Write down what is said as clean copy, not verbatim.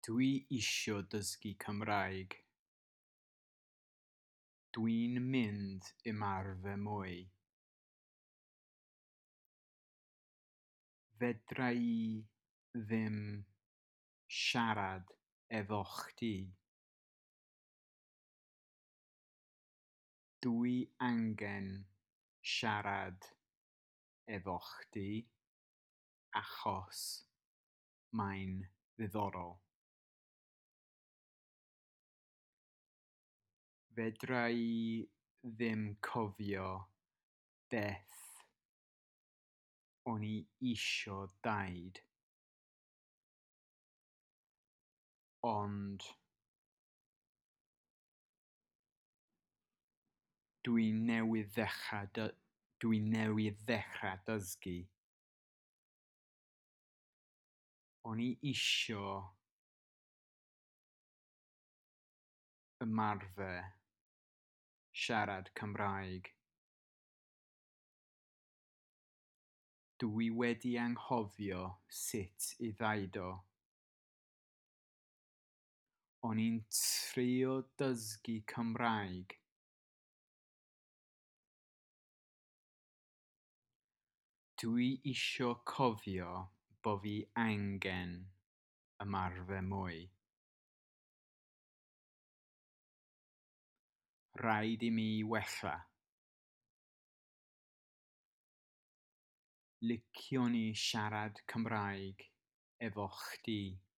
Dwi isio dysgu Cymraeg. Dwi'n mynd ymarfer mwy. Fedra i ddim siarad efo chdi. Dwi angen siarad efo chdi achos mae'n ddiddorol. Fedra i ddim cofio beth o'n i isio deud, ond dwi newydd ddechrau dysgu. O'n i isio ymarfer siarad Cymraeg. Dwi wedi anghofio sut i ddeud o. O'n i'n trio dysgu Cymraeg. Dwi isio cofio bo' fi angen ymarfer mwy. Rhaid i mi wella. Liciwn i siarad Cymraeg efo chdi.